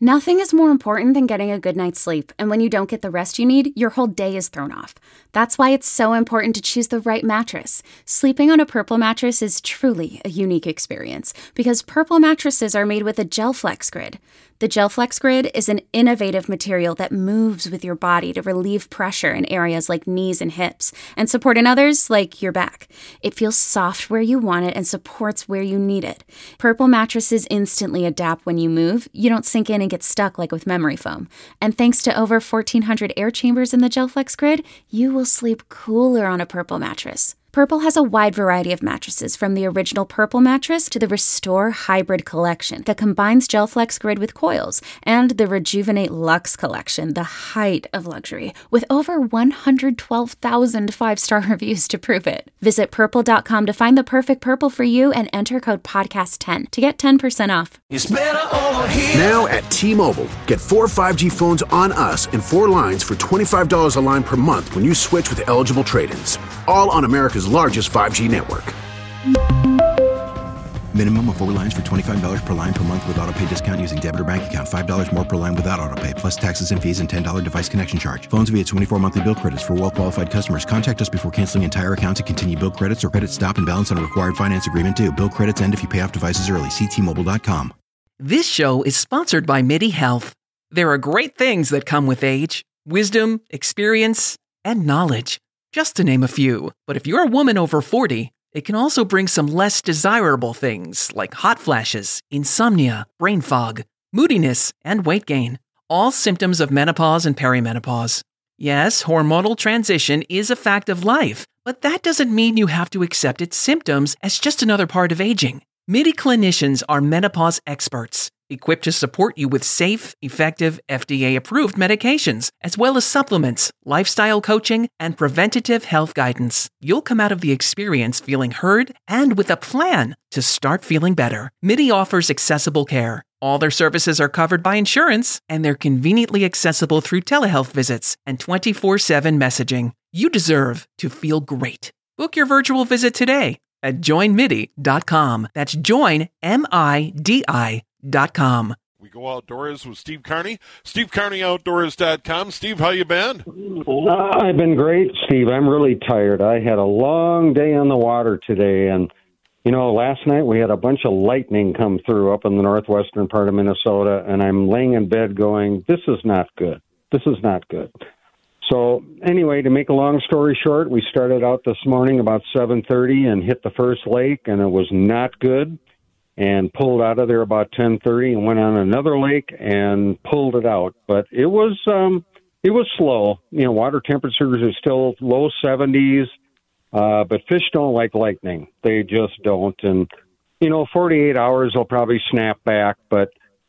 Nothing is more important than getting a good night's sleep, and when you don't get the rest you need, your whole day is thrown off. That's why it's so important to choose the right mattress. Sleeping on a Purple mattress is truly a unique experience, because Purple mattresses are made with a GelFlex Grid. The GelFlex Grid is an innovative material that moves with your body to relieve pressure in areas like knees and hips, and support in others like your back. It feels soft where you want it and supports where you need it. Purple mattresses instantly adapt when you move. You don't sink in and get stuck like with memory foam. And thanks to over 1,400 air chambers in the GelFlex Grid, you will sleep cooler on a Purple mattress. Purple has a wide variety of mattresses, from the original Purple mattress to the Restore Hybrid collection that combines GelFlex Grid with coils, and the Rejuvenate Luxe collection, the height of luxury, with over 112,000 five-star reviews to prove it. Visit purple.com to find the perfect Purple for you and enter code podcast10 to get 10% off. It's better over here. Now at T-Mobile, get 4 5G phones on us and 4 lines for $25 a line per month when you switch with eligible trade-ins. All on America's largest 5G network. Minimum of 4 lines for $25 per line per month with autopay discount using debit or bank account. $5 more per line without autopay, plus taxes and fees and $10 device connection charge. Phones via 24 monthly bill credits for well-qualified customers. Contact us before canceling entire account to continue bill credits or credit stop and balance on a required finance agreement due. Bill credits end if you pay off devices early. See T-Mobile.com. This show is sponsored by MIDI Health. There are great things that come with age: wisdom, experience, and knowledge, just to name a few. But if you're a woman over 40, it can also bring some less desirable things like hot flashes, insomnia, brain fog, moodiness, and weight gain. All symptoms of menopause and perimenopause. Yes, hormonal transition is a fact of life, but that doesn't mean you have to accept its symptoms as just another part of aging. MIDI clinicians are menopause experts, equipped to support you with safe, effective, FDA-approved medications, as well as supplements, lifestyle coaching, and preventative health guidance. You'll come out of the experience feeling heard and with a plan to start feeling better. MIDI offers accessible care. All their services are covered by insurance, and they're conveniently accessible through telehealth visits and 24/7 messaging. You deserve to feel great. Book your virtual visit today at joinmidi.com. That's joinmidi.com. We go outdoors with Steve Carney. SteveCarneyOutdoors.com. Steve, how you been? I've been great, Steve. I'm really tired. I had a long day on the water today, and last night we had a bunch of lightning come through up in the northwestern part of Minnesota, and I'm laying in bed going, this is not good. This is not good. So anyway, to make a long story short, we started out this morning about 7:30 and hit the first lake, and it was not good, and pulled out of there about 10:30 and went on another lake and pulled it out. But it was slow. Water temperatures are still low 70s, but fish don't like lightning. They just don't. And, 48 hours they'll probably snap back, but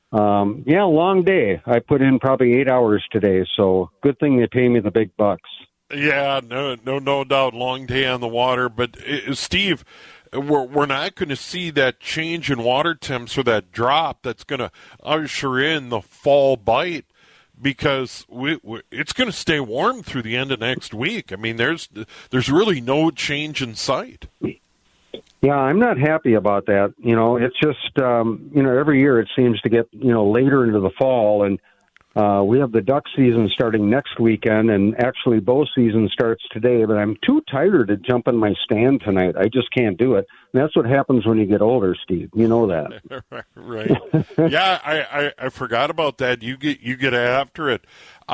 long day. I put in probably 8 hours today, so good thing they pay me the big bucks. Yeah, no doubt, long day on the water. But Steve, we're not going to see that change in water temps or that drop that's going to usher in the fall bite, because it's going to stay warm through the end of next week. I mean, there's really no change in sight. Yeah, I'm not happy about that. It's just, every year it seems to get, later into the fall. And we have the duck season starting next weekend, and actually bow season starts today. But I'm too tired to jump in my stand tonight. I just can't do it. And that's what happens when you get older, Steve. You know that. Right. Yeah, I forgot about that. You get after it.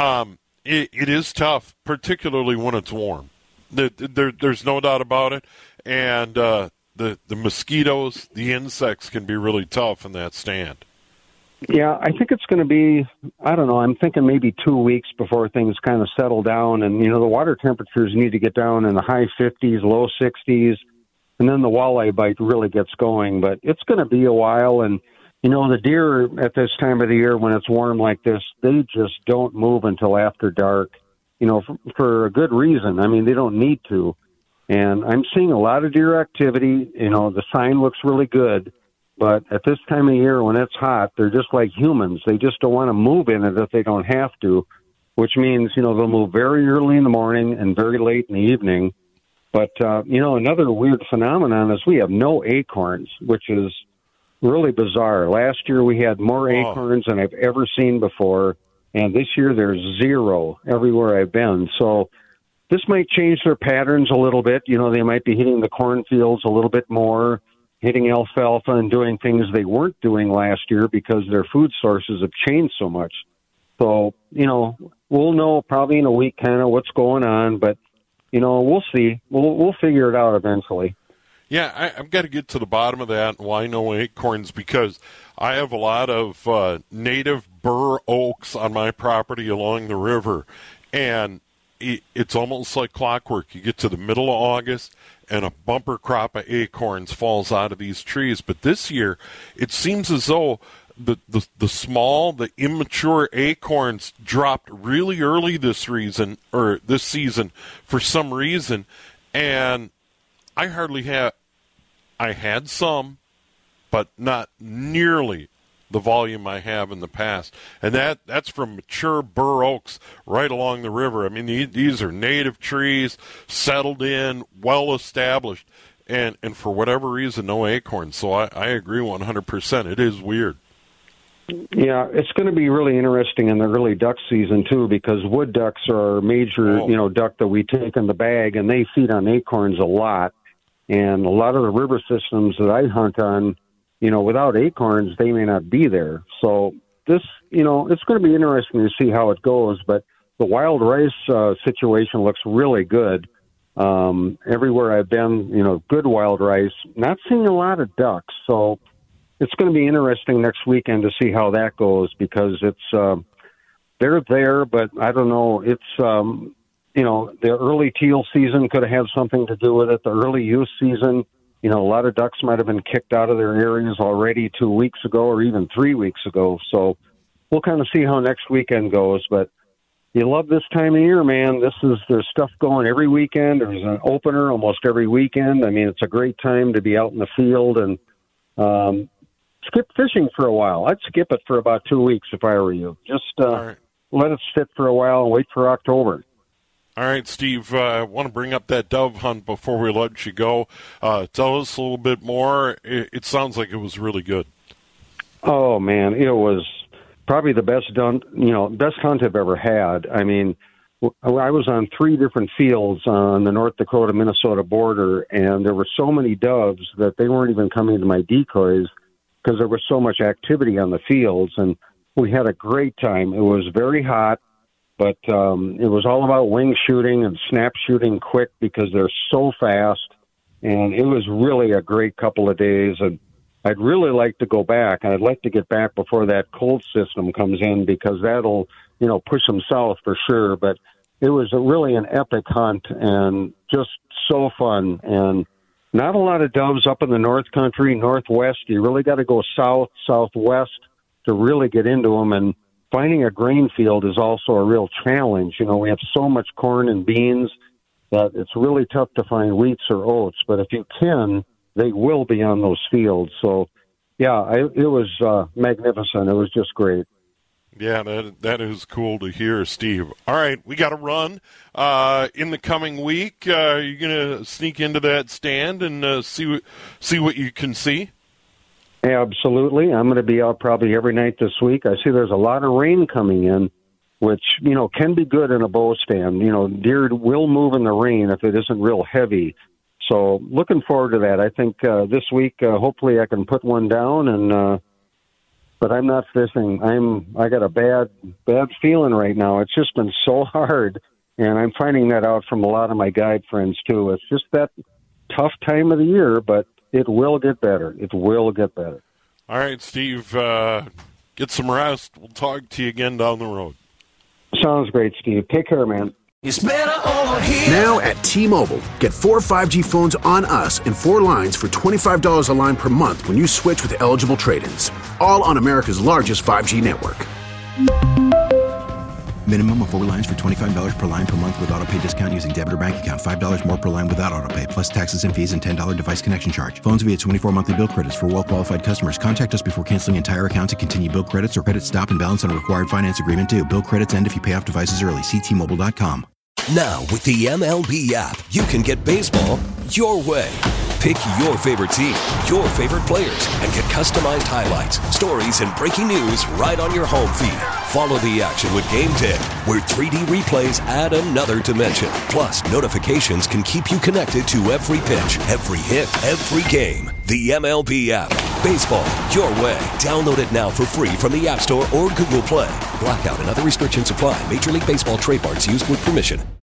It is tough, particularly when it's warm. There's no doubt about it. And the mosquitoes, the insects can be really tough in that stand. Yeah, I think it's going to be, I don't know, I'm thinking maybe 2 weeks before things kind of settle down. And, the water temperatures need to get down in the high 50s, low 60s, and then the walleye bite really gets going. But it's going to be a while. And, the deer at this time of the year when it's warm like this, they just don't move until after dark, for a good reason. I mean, they don't need to. And I'm seeing a lot of deer activity. The sign looks really good. But at this time of year when it's hot, they're just like humans. They just don't want to move in it if they don't have to, which means, they'll move very early in the morning and very late in the evening. But, another weird phenomenon is we have no acorns, which is really bizarre. Last year we had more acorns than I've ever seen before, and this year there's zero everywhere I've been. So this might change their patterns a little bit. You know, they might be hitting the cornfields a little bit more, hitting alfalfa and doing things they weren't doing last year because their food sources have changed so much. So, you know, we'll know probably in a week kind of what's going on, but, you know, we'll see. We'll figure it out eventually. Yeah, I've got to get to the bottom of that, why no acorns, because I have a lot of native bur oaks on my property along the river, and it's almost like clockwork. You get to the middle of August, and a bumper crop of acorns falls out of these trees. But this year, it seems as though the small, the immature acorns dropped really early this season for some reason, and I had some, but not nearly the volume I have in the past. And that's from mature bur oaks right along the river. I mean, these are native trees, settled in, well established, and for whatever reason, no acorns. So I agree 100%. It is weird. Yeah, it's going to be really interesting in the early duck season, too, because wood ducks are our major, duck that we take in the bag, and they feed on acorns a lot. And a lot of the river systems that I hunt on, without acorns, they may not be there. So this, it's going to be interesting to see how it goes. But the wild rice situation looks really good. Everywhere I've been, good wild rice. Not seeing a lot of ducks. So it's going to be interesting next weekend to see how that goes, because it's they're there, but I don't know. It's the early teal season could have had something to do with it. The early youth season, a lot of ducks might have been kicked out of their areas already 2 weeks ago or even 3 weeks ago. So we'll kind of see how next weekend goes. But you love this time of year, man. There's stuff going every weekend. There's an opener almost every weekend. I mean, it's a great time to be out in the field and skip fishing for a while. I'd skip it for about 2 weeks if I were you. Just let it sit for a while and wait for October. All right, Steve, I want to bring up that dove hunt before we let you go. Tell us a little bit more. It sounds like it was really good. Oh, man, it was probably the best hunt I've ever had. I mean, I was on 3 different fields on the North Dakota-Minnesota border, and there were so many doves that they weren't even coming to my decoys because there was so much activity on the fields, and we had a great time. It was very hot. But it was all about wing shooting and snap shooting quick because they're so fast. And it was really a great couple of days. And I'd really like to go back. And I'd like to get back before that cold system comes in, because that'll, push them south for sure. But it was really an epic hunt and just so fun. And not a lot of doves up in the North Country, Northwest. You really got to go south, Southwest to really get into them. And finding a grain field is also a real challenge. We have so much corn and beans that it's really tough to find wheats or oats. But if you can, they will be on those fields. So, yeah, it was magnificent. It was just great. Yeah, that is cool to hear, Steve. All right, we got to run. In the coming week, you're going to sneak into that stand and see what you can see? Absolutely. I'm going to be out probably every night this week. I see there's a lot of rain coming in, which, can be good in a bow stand. Deer will move in the rain if it isn't real heavy. So looking forward to that. I think this week, hopefully I can put one down, but I'm not fishing. I got a bad feeling right now. It's just been so hard, and I'm finding that out from a lot of my guide friends too. It's just that tough time of the year, but it will get better. It will get better. All right, Steve, get some rest. We'll talk to you again down the road. Sounds great, Steve. Take care, man. It's better over here. Now at T-Mobile, get 4 5G phones on us and 4 lines for $25 a line per month when you switch with eligible trade-ins. All on America's largest 5G network. Minimum of 4 lines for $25 per line per month with autopay discount using debit or bank account. $5 more per line without autopay, plus taxes and fees and $10 device connection charge. Phones via 24 monthly bill credits for well-qualified customers. Contact us before canceling entire account to continue bill credits or credit stop and balance on required finance agreement due. Bill credits end if you pay off devices early. See T-Mobile.com. Now, with the MLB app, you can get baseball your way. Pick your favorite team, your favorite players, and get customized highlights, stories, and breaking news right on your home feed. Follow the action with Game Day, where 3D replays add another dimension. Plus, notifications can keep you connected to every pitch, every hit, every game. The MLB app. Baseball, your way. Download it now for free from the App Store or Google Play. Blackout and other restrictions apply. Major League Baseball trademarks used with permission.